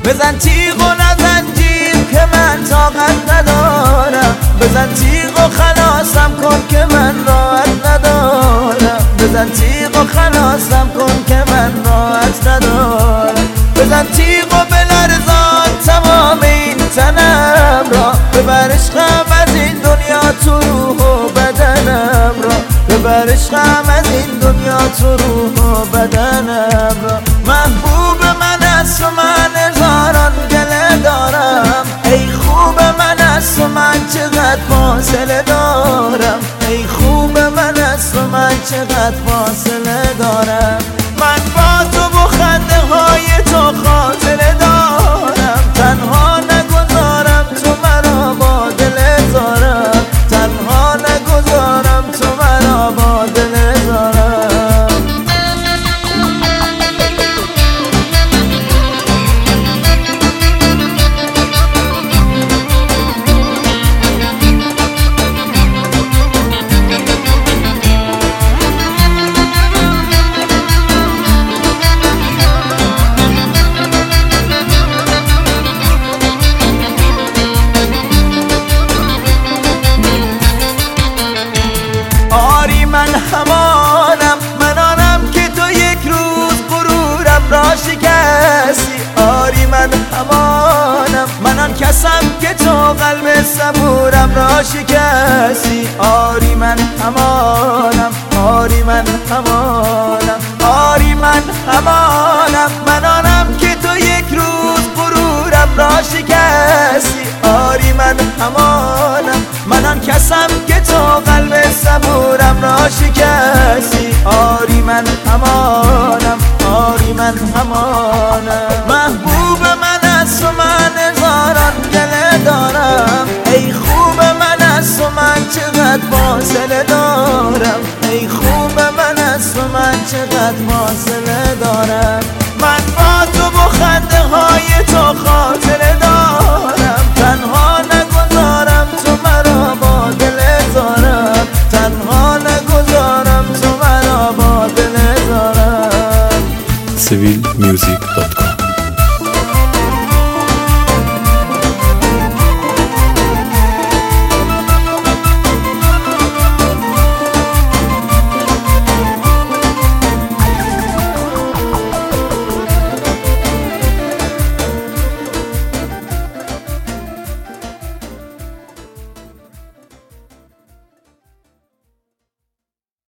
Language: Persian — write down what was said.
بزن تیغ و نزن جیغ که من طاقت ندارم، بزن تیغ و خلاصم کن که من راحت ندارم، بزن تیغ و خلاصم کن که من راحت ندارم، بزن تیغ و بلرزان تمام این تنم را، ببر عشقم از این دنیا تو روح و بدنم را، ببر عشقم از این دنیا تو روح و بدنم را. محبوب من است و من هزاران گله دارم، ای خوب من است و من چقدر فاصله دارم، ای خوب من است و من چقدر فاصله دارم. من با تو و خنده های تو خاطره دارم، تنها نگذارم تو مرا با دل زارم، تنها نگذارم تو مرا با دل زارم. من همانم، من آنم که تو یک روز غرورم را شکستی. آری من همانم، من آن کسم که تو قلب صبورم را شکستی. آری من همانم، آری من همانم، آری من همانم، من آنم که تو یک روز غرورم را شکستی. آری من همانم، من آن کسم که تو قلب صبورم را شکستی. آری من همانم، آری من همانم. محبوب من است و من هزاران گله دارم، ای خوب من است و من چقدر فاصله دارم، ای خوب من است و من چقدر فاصله دارم. من با تو و خنده های تو خاطره دارم، تنها نگذارم تو مرا با دل زارم، تنها نگذارم تو مرا با دل زارم. civilmusic.com